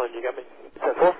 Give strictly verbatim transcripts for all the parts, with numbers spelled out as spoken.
line, you got me? ten four.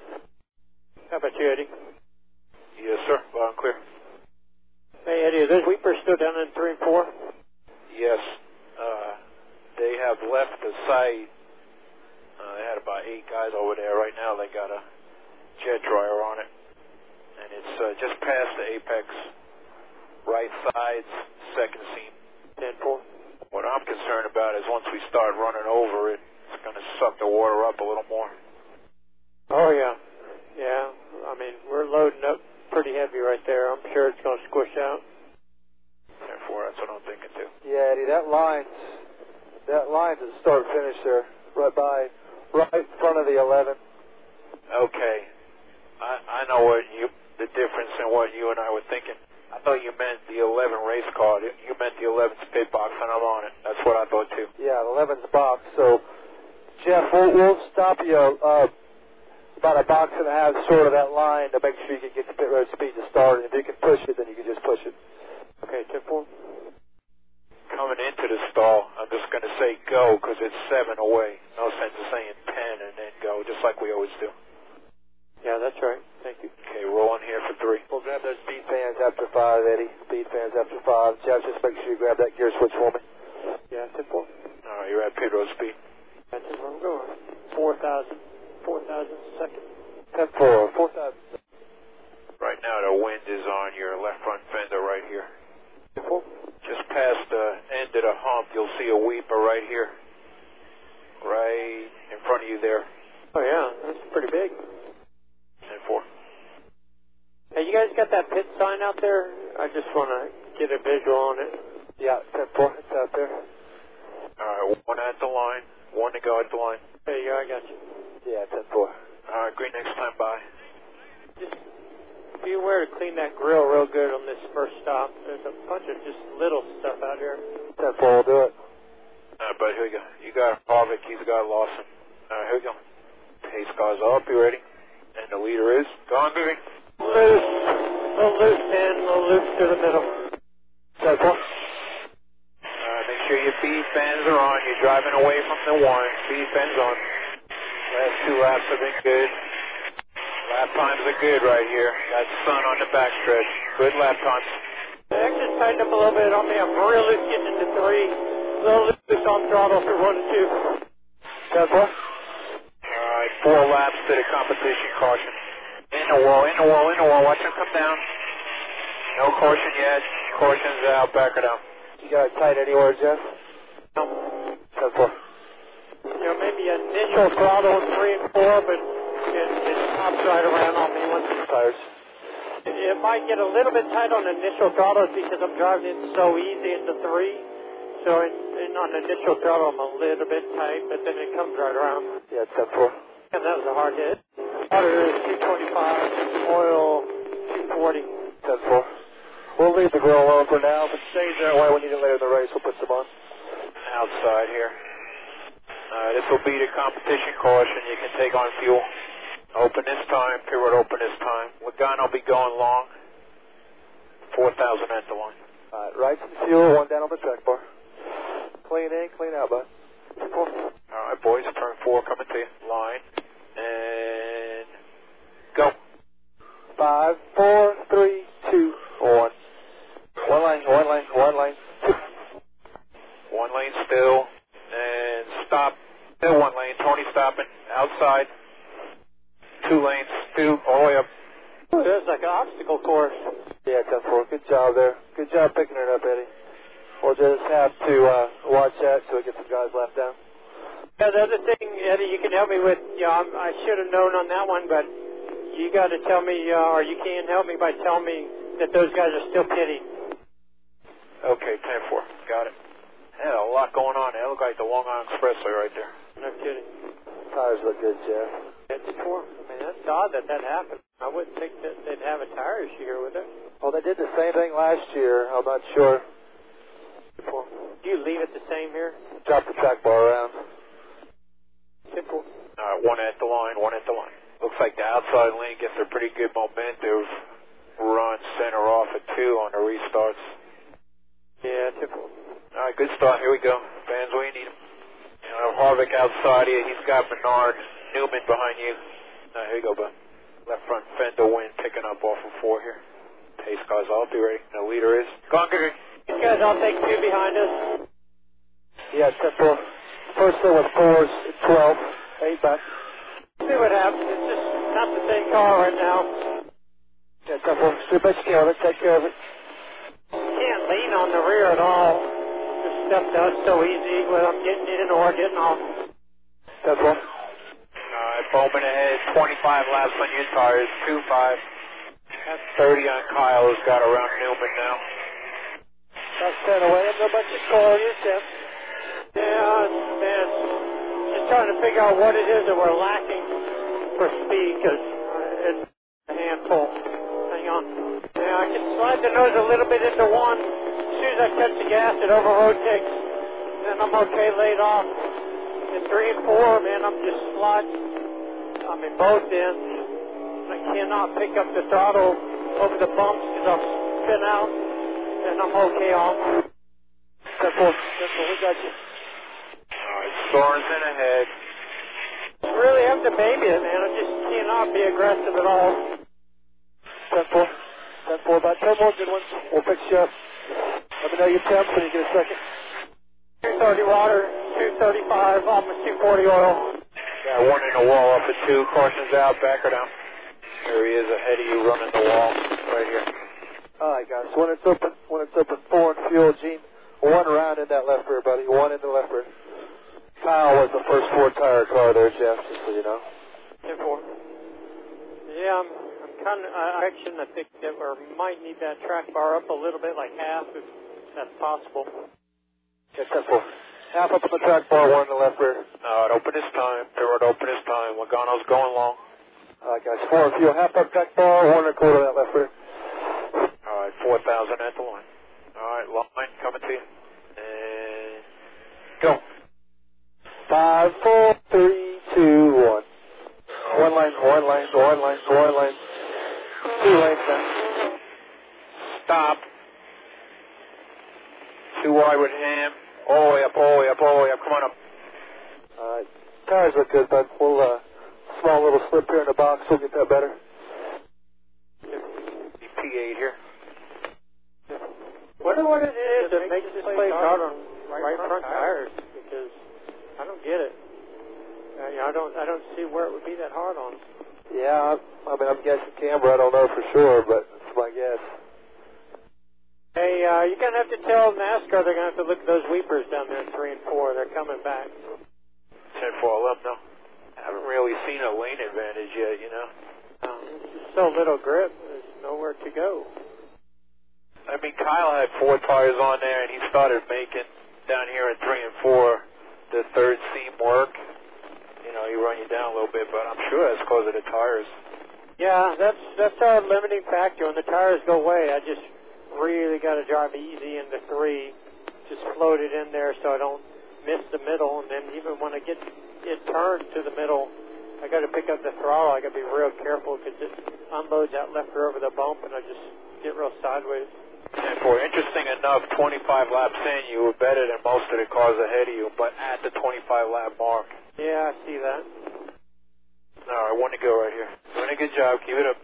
How about you, Eddie? Yes, sir. Loud and clear. Hey, Eddie, are those Weepers still down in three and four? Yes. Uh, they have left the site. Uh, they had about eight guys over there. Right now they got a jet dryer on it. And it's uh, just past the apex, right sides, second seam. ten four. What I'm concerned about is once we start running over it, it's going to suck the water up a little more. Oh, yeah. Yeah. I mean, we're loading up pretty heavy right there. I'm sure it's going to squish out. Therefore, that's what I'm thinking too. Yeah, Eddie, that line's, that line's at start finish there, right by, right in front of the eleven. Okay. I, I know what you, the difference in what you and I were thinking. I thought you meant the eleven race car. You meant the eleven's pit box, and I'm on it. That's what I thought too. Yeah, the eleven's box. So, Jeff, we'll, we'll stop you uh, about a box and a half short of that line to make sure you can get the pit road speed to start. And if you can push it, then you can just push it. Okay, ten four. Coming into the stall, I'm just going to say go because it's seven away. No sense of saying ten and then go, just like we always do. Yeah, that's right. Thank you. Okay, rolling here for three. We'll grab those speed fans after five, Eddie. Speed fans after five. Jeff, just make sure you grab that gear switch for me. Yeah, ten four. All right, you're at pit road speed. That's where I'm going. four thousand. four thousand second. ten four. four thousand. Right now the wind is on your left front fender right here. ten four. Just past the end of the hump, you'll see a weeper right here. Right in front of you there. Oh, yeah. That's pretty big. ten four. Hey, you guys got that pit sign out there? I just want to get a visual on it. Yeah, ten four. It's out there. All right, one at the line. One to go at the line. There you go. I got you. Yeah, ten four. All right, green next time, bye. Just be aware to clean that grill real good on this first stop. There's a bunch of just little stuff out here. ten four will do it. All right, buddy, here we go. You got Harvick, he's got Lawson. All right, here we go. Pace cars up, you ready? And the leader is, go on, baby. Loose. A little loose in, a little loose to the middle. ten four. All right, make sure your feed fans are on. You're driving away from the one. Feed fans on. Last two laps have been good. Lap times are good right here. Got sun on the backstretch. Good lap times. The exit tightened up a little bit on me. I'm real loose getting into three. A little loose on throttle for one and two. ten four. All right, four laps to the competition. Caution. In the wall, in the wall, in the wall. Watch them come down. No caution yet. Caution's out. Back her down. You got it tight anywhere, Jeff? No. ten four. You know, maybe initial throttle in three and four, but it, it pops right around on me once it Tires. It, it might get a little bit tight on initial throttle because I'm driving in so easy into three. So in, in on initial throttle, I'm a little bit tight, but then it comes right around. Yeah, ten four. And that was a hard hit. Water is two twenty-five, oil two forty. ten four. We'll leave the grill alone for now. If it stays that way, we need it later in the race. We'll put some on. Outside here. Uh, this will be the competition caution. You can take on fuel. Open this time. Pit road open this time. Lagana will be going long. four thousand at the line. All right, right some fuel, one down on the track bar. Clean in, clean out, bud. All right, boys. Turn four coming to you. Line. And go. Five, four, three, two, one. One lane, one lane, one lane. One lane still. And stop. Still one lane. Tony stopping. Outside. Two lanes. Two. All the way up. Ooh, that's like an obstacle course. Yeah, ten four. Good job there. Good job picking it up, Eddie. We'll just have to uh, watch that so we get some guys left down. Yeah, the other thing, Eddie, you can help me with, you know, I'm, I should have known on that one, but you got to tell me, uh, or you can help me by telling me that those guys are still pitting. Okay, ten four. Got it. Yeah, a lot going on. It looked like the Long Island Expressway right there. No kidding. Tires look good, Jeff. That's four. I mean, that's odd that that happened. I wouldn't think that they'd have a tire issue here with it. Well, they did the same thing last year. I'm not sure. Do you leave it the same here? Drop the track bar around. Simple. All right, one at the line, one at the line. Looks like the outside lane gets a pretty good momentum run center off at two on the restarts. Yeah, simple. All right, good start. Here we go. Fans, we need him. You know, Harvick outside here. He's got Bernard. Newman behind you. Uh, here you go, bud. Left front fender wind picking up off of four here. Pace cars, I'll be ready. The leader is. Go on, Greg. These guys, I'll take two behind us. Yeah, ten four. First thing was fours, twelve. Eight back. See what happens. It's just not the same car right now. Yeah, ten four. Do the best you can with it. Take care of it. Can't lean on the rear at all. This stuff does so easy when I'm getting in or getting off. ten four. Alright, Bowman ahead. twenty-five laps on your tires. two five. That's thirty on Kyle, who's got around Newman now. That's ten away. I'm a bunch of car. You're ten. Yeah, man. Just trying to figure out what it is that we're lacking for speed, because it's a handful. Hang on. Yeah, I can slide the nose a little bit into one. As soon as I touch the gas, it over-rotates. Then I'm okay laid off. In three and four, man, I'm just sliding. I'm in both ends. I cannot pick up the throttle over the bumps because I'll spin out. And I'm okay off. ten four. ten four. We got you. Alright, Sorensen ahead. Really have to baby it, man. I just cannot be aggressive at all. ten four. ten four. About ten more good ones. We'll fix you up. Let me know your temps when you get a second. two thirty water, two thirty-five, almost two forty oil. Got one in the wall up at two. Caution's out. Back her down. Here he is ahead of you running the wall. Right here. Alright, guys. When it's open, when it's open, four and fuel, Gene. One round in that left rear, buddy. One in the left rear. Kyle was the first four-tire car there, Jeff, just so you know. ten four. Yeah, I'm, I'm kind of, I action, I think that we might need that track bar up a little bit, like half, if that's possible. Yeah, ten four. Half up on the track bar, one in the left rear. No, it open this time. Pivot open this time. Logano's going long. Alright, guys. Four and fuel, half up track bar, one and a quarter in that left rear. Alright, four thousand at the line. Alright, line coming to you. And go. Five, four, three, two, one. One lane, one lane, one lane, one lane. Two lanes now. Stop. Too wide with him. All the way up, all the way up, all the way up. Come on up. Alright. Tires look good, bud. We'll, uh, small little slip here in the box. We'll get that better. P eight here. Wonder what it is that makes this place hard on right front tires, because I don't get it. Uh, you know, I don't, I don't see where it would be that hard on. Yeah, I, I mean, I'm guessing camber. I don't know for sure, but it's my guess. Hey, uh, you're going to have to tell NASCAR they're going to have to look at those weepers down there in three and four. They're coming back. ten four, let them know. I haven't really seen a lane advantage yet, you know. Um, it's just so little grip. There's nowhere to go. I mean, Kyle had four tires on there, and he started making down here in three and four the third seam work. You know, he run you down a little bit, but I'm sure that's because of the tires. Yeah, that's that's our limiting factor. When the tires go away, I just really got to drive easy into three, just float it in there so I don't miss the middle. And then even when I get it turned to the middle, I got to pick up the throttle. I got to be real careful because it unloads that left rear over the bump, and I just get real sideways. And for interesting enough, twenty-five laps in, you were better than most of the cars ahead of you, but at the twenty-five lap mark. Yeah, I see that. All right, one to go right here. Doing a good job. Keep it up.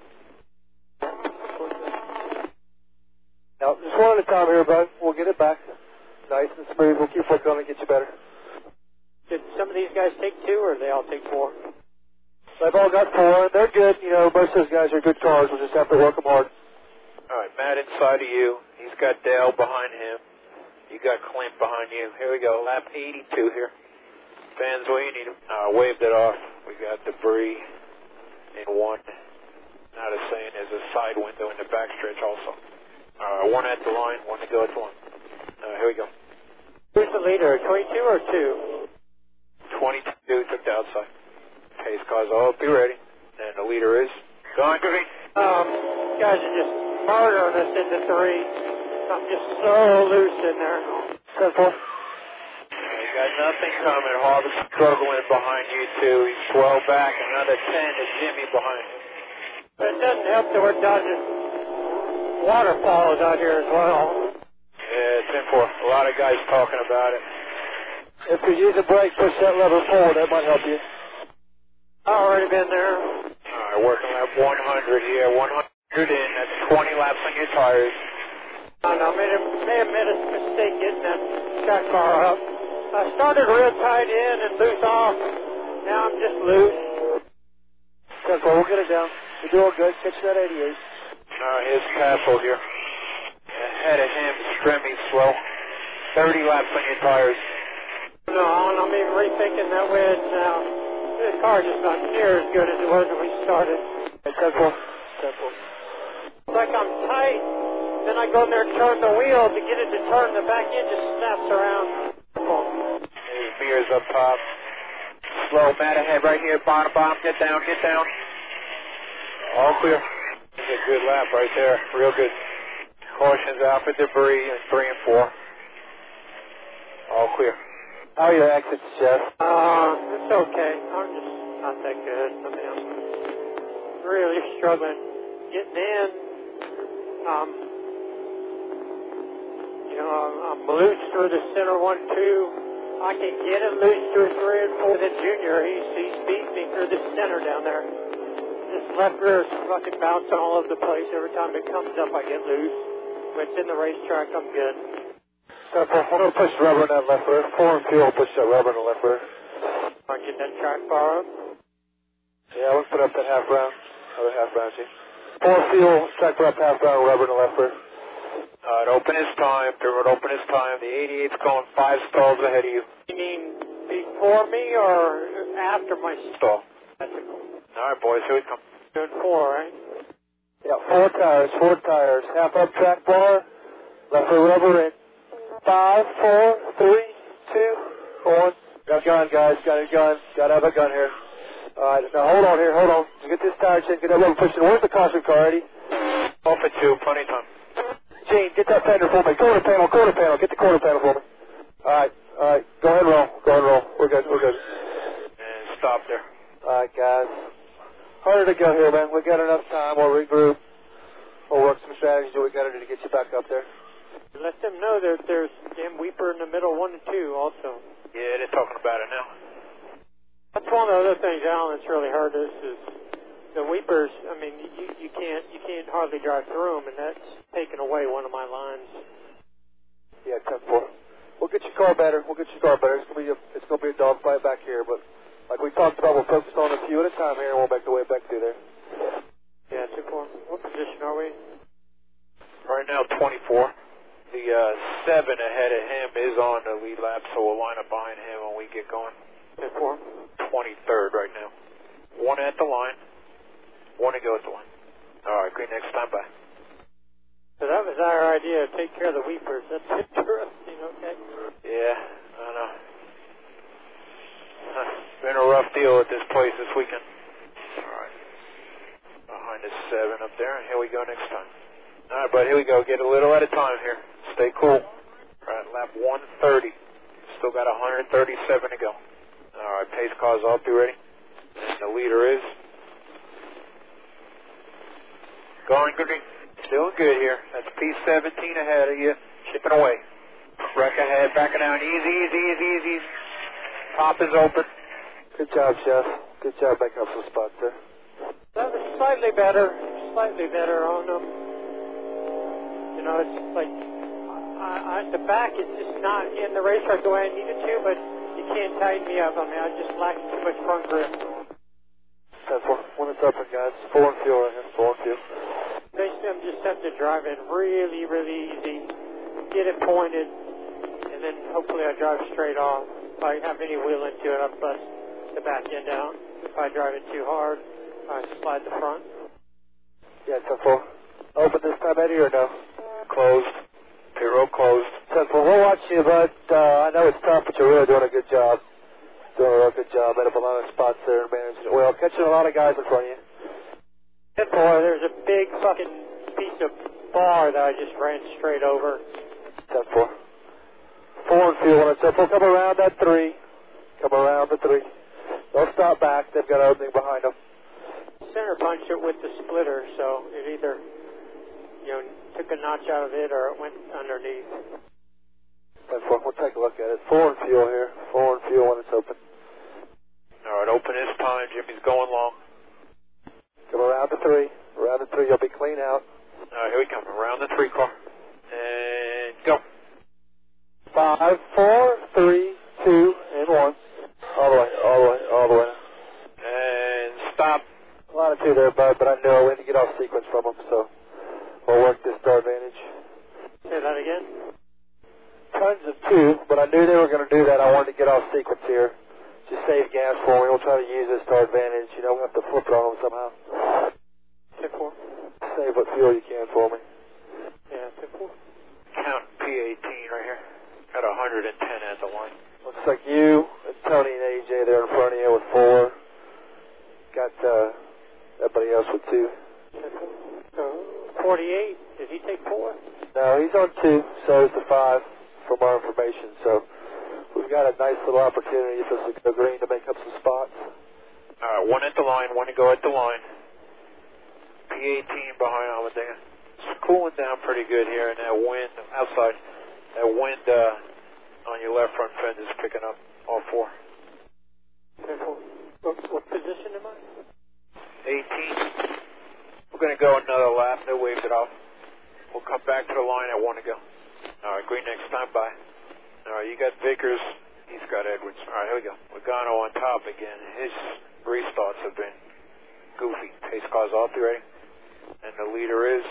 Now, just one at a time here, bud. We'll get it back. Nice and smooth. We'll keep working on it and get you better. Did some of these guys take two, or they all take four? They've all got four. They're good. You know, most of those guys are good cars. We'll just have to work them hard. All right, Matt inside of you. He's got Dale behind him. You got Clint behind you. Here we go. Lap eighty-two here. Fans, what you need? Uh, waved it off. We got debris in one. Not a saying there's a side window in the backstretch also. Uh, one at the line, one to go at the line. Uh, here we go. Who's the leader, twenty-two or two? twenty-two took the outside. Pace cars all be ready. And the leader is Don Green. Um, guys are just murdering us into three. I'm just so loose in there. ten four. You got nothing coming. Harvey's struggling behind you two. He's twelve back. Another ten is Jimmy behind him. But it doesn't help that we're dodging waterfalls out here as well. Yeah, ten four. A lot of guys talking about it. If you use a brake, push that lever forward. That might help you. you've been there. All right, working lap one hundred here, one hundred in, that's twenty laps on your tires. I know, made a, may have made a mistake getting that track bar up. I started real tight in and loose off. Now I'm just loose. That's well, we'll get it down. You're doing good. Catch that eighty-eight. All right, here's Castle here. Ahead of him, Stremme slow. thirty laps on your tires. No, I'm even rethinking that wedge now. This car's just not near as good as it was when we started. Hey, Temple. Temple. It's like I'm tight. Then I go in there and turn the wheel to get it to turn. The back end just snaps around. His mirrors up top. Slow, Matt ahead right here. Bottom, bottom. Get down, get down. All clear. That's a good lap right there. Real good. Cautions out for debris in three and four. All clear. How are your exits, Jeff? Uh, it's okay. I'm just not that good. I mean, I'm really struggling getting in. Um, you know, I'm, I'm loose through the center one, two. I can get him loose through three and four. The junior, he's, he's beating me through the center down there. This left rear is fucking bouncing all over the place. Every time it comes up, I get loose. When it's in the racetrack, I'm good. Temple, I'm going to push the rubber in that left rear. Four and fuel, push that rubber in the left rear. I get that track bar up. Yeah, we'll put up that half round. Other half round, see. Four fuel, track bar up half round, rubber in the left rear. Uh, it open his time. It open his time. The eighty-eight's going five stalls ahead of you. You mean before me or after my Stall. That's a cool. All right, boys, here we come. Doing four, right? Yeah, four tires, four tires. Half up track bar, left rear rubber in. Five, four, three, two, one. Got a gun, guys. Got a gun. Got to have a gun here. All right, now hold on here. Hold on. Get this tire check. Get that rubber pushing. Where's the caution car, Eddie? Off at two. Plenty of time. Gene, get that fender for me. Quarter panel, quarter panel. Get the quarter panel for me. All right, all right. Go ahead and roll. Go ahead and roll. We're good. We're good. And stop there. All right, guys. Harder to go here, man. We got enough time. We'll regroup. We'll work some strategies that we got to do to get you back up there. Let them know that there's damn Weeper in the middle, one and two also. Yeah, they're talking about it now. That's one of the other things, Alan, that's really hurt us is the Weepers. I mean, you, you can't you can't hardly drive through them, and that's taken away one of my lines. Yeah, ten four. We'll get your car better. We'll get your car better. It's gonna be a, it's gonna be a dogfight back here, but like we talked about, we'll focus on a few at a time here, and we'll make the way back through there. Yeah, two four. What position are we? Right now, twenty-four. The uh, seven ahead of him is on the lead lap, so we'll line up behind him when we get going. Two four. twenty-third right now. One at the line. One to go at the line. All right, green next time, bye. So that was our idea, take care of the Weepers. That's interesting, okay? Yeah, I know. Huh, been a rough deal at this place this weekend. All right. Behind the seven up there, and here we go next time. All right, bud, here we go. Get a little at a time here. Stay cool. All right, lap one thirty. Still got one thirty-seven to go. All right, pace car's off. You ready? And the leader is going good. Doing good here. That's P seventeen ahead of you. Chipping away. Wreck ahead. Backing down. Easy, easy, easy, easy. Top is open. Good job, Chef. Good job making up some spots there. That was slightly better. Slightly better on them. You know, it's like I, I, the back is just not in the racetrack the way I needed to, but you can't tighten me up. I mean, I just lack too much front grip. That's one. When it's open, guys. Four and fuel right here. Four and fuel. Basically, I'm just having to drive in really, really easy, get it pointed, and then hopefully I drive straight off. If I have any wheel into it, I bust the back end out. If I drive it too hard, I slide the front. Yeah, ten four. Open this time, Eddie, or no? Closed. Pit road closed. ten four. We'll watch you, but uh, I know it's tough, but you're really doing a good job. Doing a real good job. Made up a lot of spots there and managing it well. Catching a lot of guys in front of you. ten four, there's a big fucking piece of bar that I just ran straight over. ten four. Four and fuel. When it's up, we'll come around that three. Come around the three. They'll stop back. They've got an opening behind them. Center punched it with the splitter, so it either, you know, took a notch out of it or it went underneath. ten four. We'll take a look at it. Four and fuel here. Four and fuel when it's open. All right, open this time. Jimmy's going long. Come around the three. Around the three, you'll be clean out. All right, here we come. Around the three car. And go. Five, four, three, two, and one. All the way, all the way, all the way. And stop. A lot of two there, bud, but I knew I went to get off sequence from them, so we'll work this to our advantage. Say that again? Tons of two, but I knew they were going to do that. I wanted to get off sequence here. Just save gas for me. We'll try to use this to our advantage. You know, we'll have to flip it on them somehow. ten four. Save what fuel you can for me. Yeah, ten four. Count P eighteen right here. Got one hundred ten at the line. Looks like you and Tony and A J there in front of you with four. Got uh, everybody else with two. So, forty-eight. Did he take four? No, he's on two, so is the five from our information. So we've got a nice little opportunity for us to go green to make up some spots. All right, one at the line, one to go at the line. P eighteen behind Almadenga. It's cooling down pretty good here, and that wind outside, that wind uh, on your left front fend is picking up all four. ten four. What, what position am I? eighteen. We're going to go another lap. They waved it off. We'll come back to the line at one to go. All right, green next time, bye. All right, you got Vickers. He's got Edwards. All right, here we go. Logano on top again. His restarts have been goofy. Pace car's off, you ready? And the leader is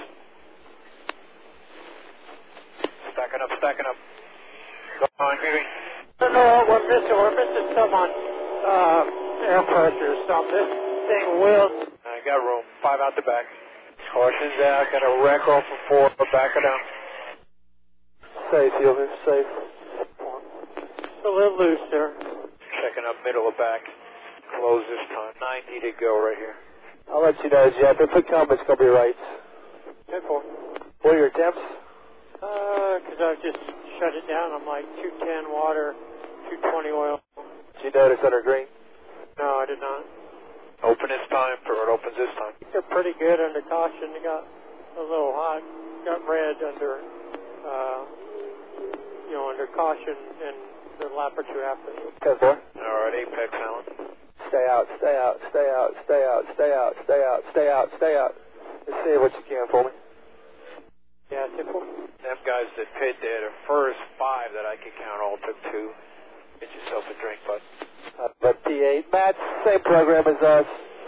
stacking up, stacking up. Go on, Gravy. I don't know what we're missing. We're missing some on uh, air pressure or something. This thing will. I got room. Five out the back. Caution's out. Got a wreck off of four. Back it down. Safe, you'll be safe. A little loose there. Checking up middle of back. Close this time. ninety to go right here. I'll let you know, Jeff. If it comes, it's going to be right. ten four. What are your attempts? Uh, because I've just shut it down. I'm like two ten water, two twenty oil. Did you notice under green? No, I did not. Open this time. It opens this time. They're pretty good under caution. They got a little hot. Got red under, uh, you know, under caution and the lap or two after. ten four. All right, Apex Allen. Stay out, stay out, stay out, stay out, stay out, stay out, stay out, stay out. Just say what you can for me. Yeah, ten four. Them guys that pit there, the first five that I could count all took two. Get yourself a drink, bud. Uh, but P eight, Matt, same program as us.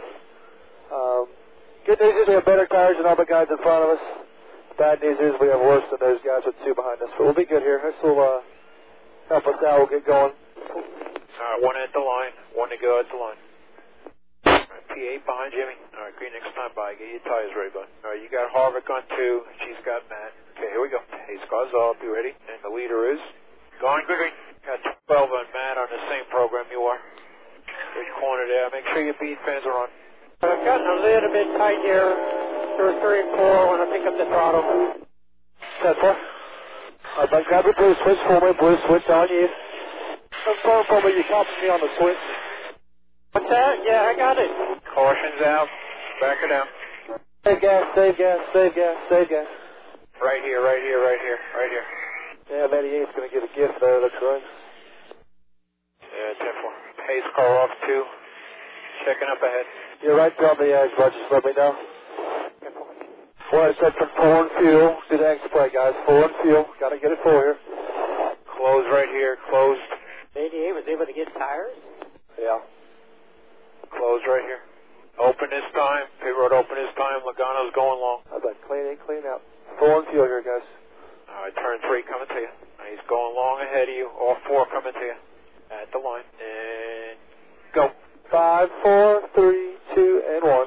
Um, good news is we have better tires than all the guys in front of us. Bad news is we have worse than those guys with two behind us. But we'll be good here. This will uh, help us out. We'll get going. All right, one at the line. One to go at the line. All right, P eight behind Jimmy. All right, green next time by. Get your tires ready, bud. All right, you got Harvick on two. She's got Matt. Okay, here we go. Pace car's off. You ready? And the leader is going green. Got twelve on Matt on the same program you are. Good corner there. Make sure your bead fans are on. I've gotten a little bit tight here. Through three and four when I pick up the throttle. ten four. All right, grab your blue switch for me. Blue switch on you. Confirm for me you copied me on the switch. What's that? Yeah, I got it. Caution's out. Back it down. Save gas, save gas, save gas, save gas. Right here, right here, right here, right here. Yeah, eighty-eight's going to get a gift there. Looks right. Yeah, ten four. Pace car off two. Checking up ahead. You're right there on the edge, bud. Just let me know. Well, I said for four and fuel. Do the next play, guys. Four and fuel. Got to get it full here. Close right here. Closed. eighty-eight was able to get tires? Yeah. Close right here. Open this time. Pit road open this time. Logano's going long. How's that? Clean in, clean out. Four and fuel here, guys. All right, turn three coming to you. He's going long ahead of you. All four coming to you. At the line. And go. Five, four, three, two, and one.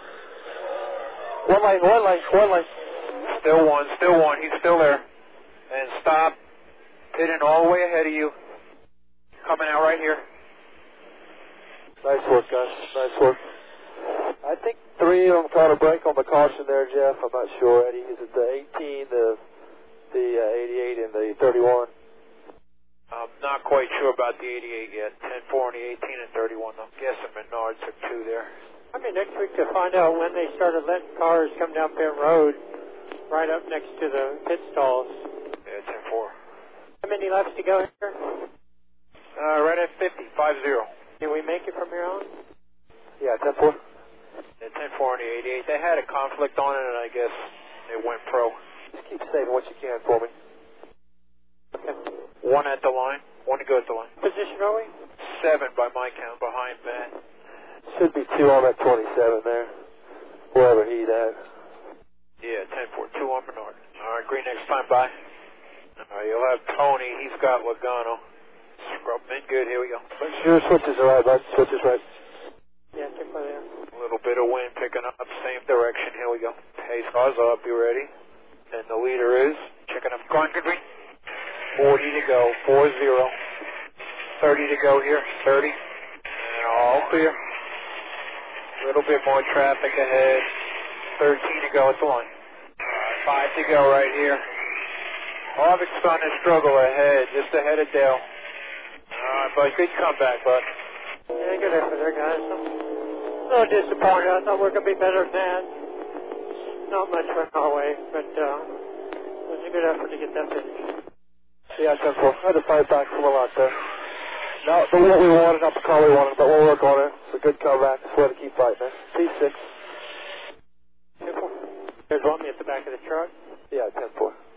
One lane, one lane, one lane. Still one, still one. He's still there. And stop. Pitting all the way ahead of you. Coming out right here. Nice work, guys. Nice work. I think three of them caught a break on the caution there, Jeff. I'm not sure, Eddie. Is it the eighteen, the the uh, eighty-eight, and the thirty-one? I'm not quite sure about the eighty-eight yet. ten four and the eighteen and thirty-one. I'm guessing Menard took two there. I mean, next week to find out when they started letting cars come down pit road right up next to the pit stalls. Yeah, ten four. How many laps to go here? Uh, right at fifty, five zero. Can we make it from here on? Yeah, ten four. Yeah, ten four on the eighty-eight. They had a conflict on it, and I guess it went pro. Just keep saving what you can for me. Okay. One at the line. One to go at the line. Position are we? Seven by my count behind Matt. Should be two on that twenty-seven there. Wherever he's at. Yeah, ten four. Two on Bernard. All right, green next time, bye. All right, you'll have Tony. He's got Logano. Scrub in good. Here we go. Make sure switches are right, bud. Switches right. Yeah, keep by there. A little bit of wind picking up, same direction. Here we go. Pace cars up. You ready? And the leader is checking up. Go on, good green. forty to go. four zero. thirty to go here. thirty. And all clear. A little bit more traffic ahead. thirteen to go at the line. Five to go right here. Harvick's starting to struggle ahead, just ahead of Dale. Alright, bud, good comeback, bud. Yeah, good effort there, guys. I'm a little disappointed. I thought we were going to be better than that. Not much went our way, but uh, it was a good effort to get that finish. Yeah, ten four. Had to fight back from a lot there. Not the what we wanted, not the call we wanted, but we'll work on it. It's a good comeback. It's way to keep fighting it. P six. ten four. There's one at the back of the truck. Yeah, ten four.